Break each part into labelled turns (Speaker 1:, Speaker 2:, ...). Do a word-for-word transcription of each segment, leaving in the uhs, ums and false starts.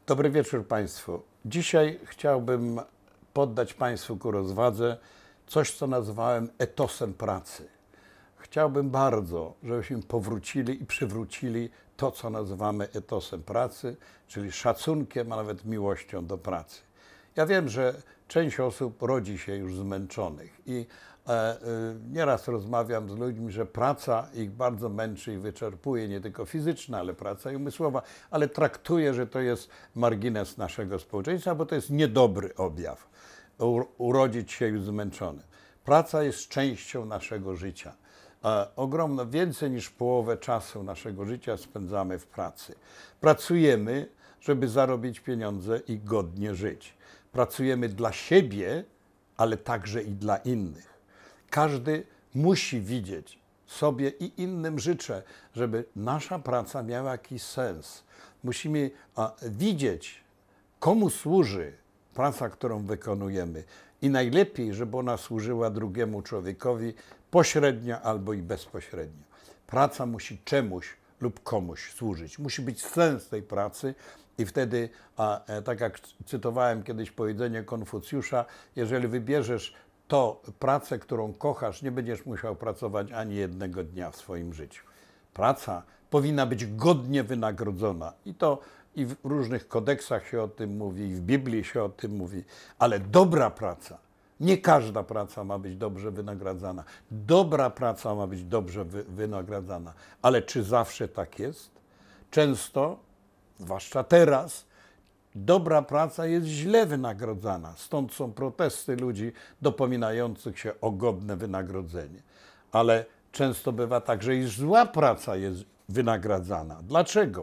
Speaker 1: Dobry wieczór Państwu. Dzisiaj chciałbym poddać Państwu ku rozwadze coś, co nazwałem etosem pracy. Chciałbym bardzo, żebyśmy powrócili i przywrócili to, co nazywamy etosem pracy, czyli szacunkiem, a nawet miłością do pracy. Ja wiem, że część osób rodzi się już zmęczonych i e, e, nieraz rozmawiam z ludźmi, że praca ich bardzo męczy i wyczerpuje, nie tylko fizyczna, ale praca i umysłowa, ale traktuję, że to jest margines naszego społeczeństwa, bo to jest niedobry objaw, u, urodzić się już zmęczony. Praca jest częścią naszego życia. E, ogromno, więcej niż połowę czasu naszego życia spędzamy w pracy. Pracujemy, żeby zarobić pieniądze i godnie żyć. Pracujemy dla siebie, ale także i dla innych. Każdy musi widzieć sobie i innym życzę, żeby nasza praca miała jakiś sens. Musimy a, widzieć, komu służy praca, którą wykonujemy i najlepiej, żeby ona służyła drugiemu człowiekowi pośrednio albo i bezpośrednio. Praca musi czemuś lub komuś służyć. Musi być sens tej pracy i wtedy, a, tak jak cytowałem kiedyś powiedzenie Konfucjusza, jeżeli wybierzesz to pracę, którą kochasz, nie będziesz musiał pracować ani jednego dnia w swoim życiu. Praca powinna być godnie wynagrodzona i to i w różnych kodeksach się o tym mówi, i w Biblii się o tym mówi, ale dobra praca, nie każda praca ma być dobrze wynagradzana. Dobra praca ma być dobrze wy, wynagradzana, ale czy zawsze tak jest? Często, zwłaszcza teraz, dobra praca jest źle wynagrodzana. Stąd są protesty ludzi dopominających się o godne wynagrodzenie. Ale często bywa tak, że i zła praca jest wynagradzana. Dlaczego?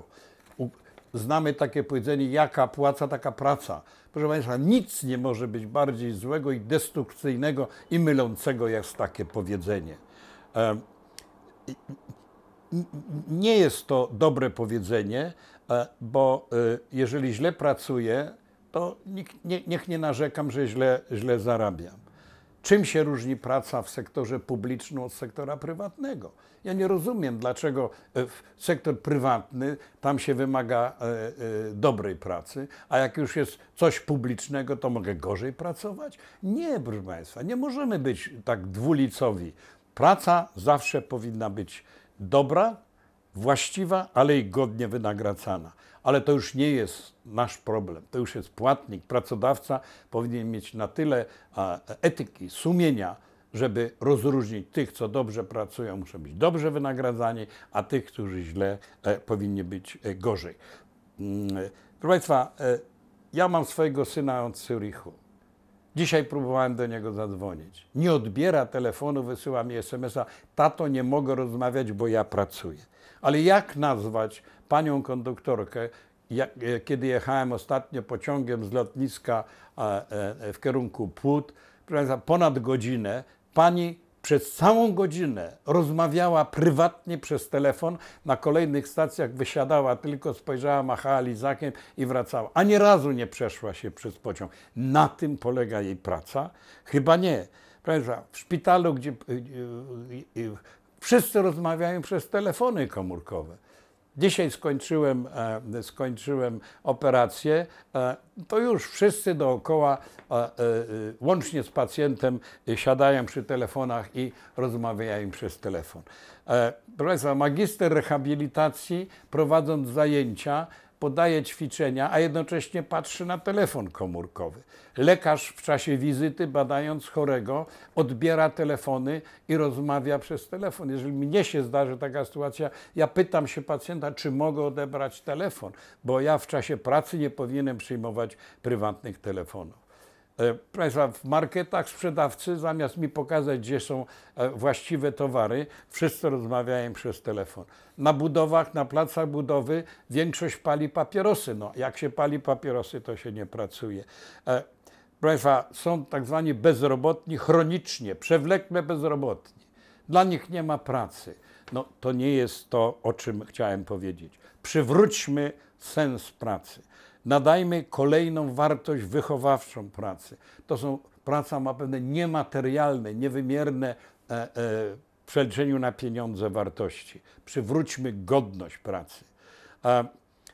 Speaker 1: Znamy takie powiedzenie, jaka płaca, taka praca. Proszę Państwa, nic nie może być bardziej złego i destrukcyjnego i mylącego jak takie powiedzenie. Nie jest to dobre powiedzenie, bo jeżeli źle pracuję, to niech nie narzekam, że źle, źle zarabiam. Czym się różni praca w sektorze publicznym od sektora prywatnego? Ja nie rozumiem, dlaczego sektor prywatny, tam się wymaga e, e, dobrej pracy, a jak już jest coś publicznego, to mogę gorzej pracować? Nie, proszę Państwa, nie możemy być tak dwulicowi. Praca zawsze powinna być dobra, właściwa, ale i godnie wynagradzana. Ale to już nie jest nasz problem, to już jest płatnik. Pracodawca powinien mieć na tyle a, etyki, sumienia, żeby rozróżnić tych, co dobrze pracują, muszą być dobrze wynagradzani, a tych, którzy źle, e, powinni być e, gorzej. Mm, proszę Państwa, e, ja mam swojego syna od Zürichu. Dzisiaj próbowałem do niego zadzwonić. Nie odbiera telefonu, wysyła mi es em es a. Tato, nie mogę rozmawiać, bo ja pracuję. Ale jak nazwać panią konduktorkę, jak, kiedy jechałem ostatnio pociągiem z lotniska w kierunku Płód, ponad godzinę, pani przez całą godzinę rozmawiała prywatnie przez telefon, na kolejnych stacjach wysiadała, tylko spojrzała, machała lizakiem i wracała. Ani razu nie przeszła się przez pociąg. Na tym polega jej praca? Chyba nie. W szpitalu, gdzie wszyscy rozmawiają przez telefony komórkowe. Dzisiaj skończyłem, e, skończyłem operację, e, to już wszyscy dookoła, e, e, łącznie z pacjentem, e, siadają przy telefonach i rozmawiają przez telefon. E, proszę Państwa, magister rehabilitacji, prowadząc zajęcia, podaje ćwiczenia, a jednocześnie patrzy na telefon komórkowy. Lekarz w czasie wizyty, badając chorego, odbiera telefony i rozmawia przez telefon. Jeżeli mnie się zdarzy taka sytuacja, ja pytam się pacjenta, czy mogę odebrać telefon, bo ja w czasie pracy nie powinienem przyjmować prywatnych telefonów. Proszę Państwa, w marketach sprzedawcy, zamiast mi pokazać, gdzie są właściwe towary, wszyscy rozmawiają przez telefon. Na budowach, na placach budowy większość pali papierosy. No, jak się pali papierosy, to się nie pracuje. Proszę Państwa, są tak zwani bezrobotni chronicznie, przewlekle bezrobotni. Dla nich nie ma pracy. No, to nie jest to, o czym chciałem powiedzieć. Przywróćmy sens pracy. Nadajmy kolejną wartość wychowawczą pracy. To są, praca ma pewne niematerialne, niewymierne e, e, w przeliczeniu na pieniądze wartości. Przywróćmy godność pracy. E,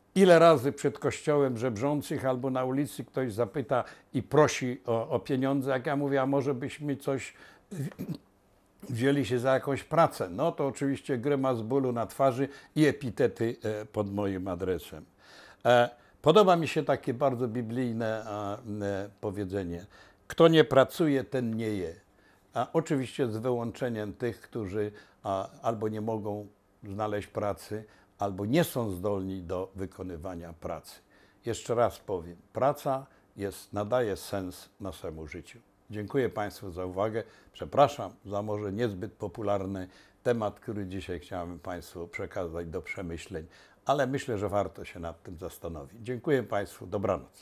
Speaker 1: Ile razy przed kościołem żebrzących albo na ulicy ktoś zapyta i prosi o, o pieniądze, jak ja mówię, a może byśmy coś wzięli się za jakąś pracę. No to oczywiście grymas bólu na twarzy i epitety pod moim adresem. Podoba mi się takie bardzo biblijne powiedzenie. Kto nie pracuje, ten nie je. A oczywiście z wyłączeniem tych, którzy albo nie mogą znaleźć pracy, albo nie są zdolni do wykonywania pracy. Jeszcze raz powiem, praca jest, nadaje sens naszemu życiu. Dziękuję Państwu za uwagę. Przepraszam za może niezbyt popularny temat, który dzisiaj chciałem Państwu przekazać do przemyśleń, ale myślę, że warto się nad tym zastanowić. Dziękuję Państwu, dobranoc.